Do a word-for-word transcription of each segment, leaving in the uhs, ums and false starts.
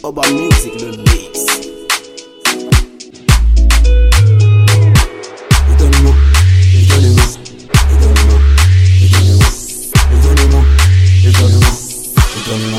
Oba Music, le mix. Étonnement, étonnement, étonnement, étonnement, étonnement, étonnement, étonnement.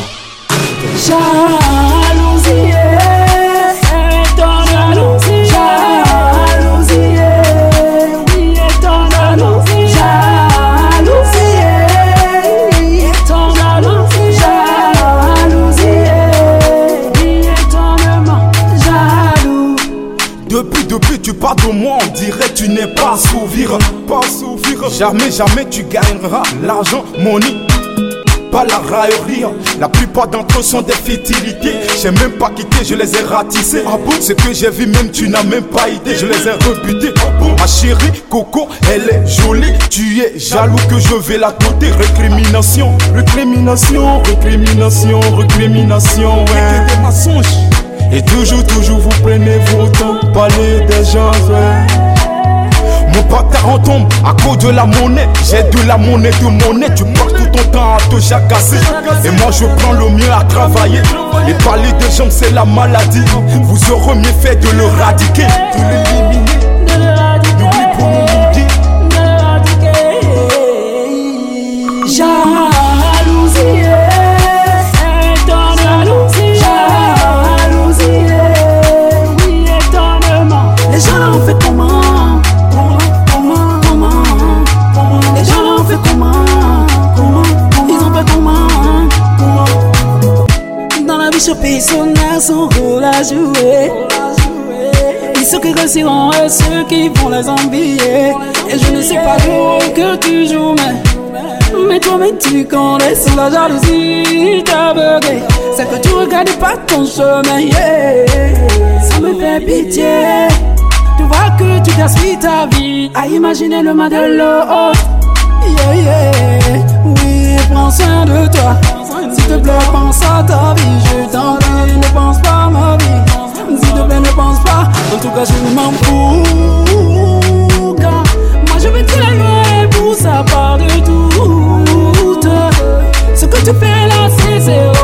Jalousie, étonnement, jalousie, oui, étonnement, jalousie, étonnement, jalousie, oui, étonnement, jaloux. Depuis, depuis tu pars de moi, on dirait tu n'es pas à s'ouvrir, pas à s'ouvrir. Jamais, jamais tu gagneras l'argent, money. Pas la raillerie, la plupart d'entre eux sont des futilités. J'ai même pas quitté, je les ai ratissés. Ah bon? Ce que j'ai vu, même tu n'as même pas idée, je les ai rebutés. Ah bon? Ma chérie, Coco, elle est jolie. Tu es jaloux que je vais la doter. Récrimination, récrimination, récrimination, récrimination. Ouais, des mensonges. Et toujours, toujours vous prenez vos temps. Parler des gens, ouais. Mon bâtard en tombe à cause de la monnaie. J'ai de la monnaie, de monnaie. Tu passes tout ton temps à te jacasser. Et moi je prends le mieux à travailler. Et parler de gens c'est la maladie. Vous aurez mieux fait de le radiquer, de l'éliminer. N'oublie pour nous dire. Jalousie, étonnement, jalousie, oui, étonnement. Les gens l'ont fait comment? Ce personnage son rôle à jouer. Ils ceux qui réussiront et ceux qui vont les envier. Et je ne sais pas le rôle que tu joues, mais Mais toi-même tu connais, c'est la jalousie t'a bugué. C'est que tu regardes pas ton chemin, yeah. Ça me fait pitié. Tu vois que tu gaspilles ta vie à imaginer le mal de l'autre. Yeah, yeah. Oui, prends soin de toi. S'il te plaît, pense à ta vie. Je t'en prie, ne pense pas à ma vie. S'il te plaît, ne pense pas. En tout cas, je m'en fous. Car moi, je vais te la louer pour ça part de tout. Ce que tu fais là, c'est zéro.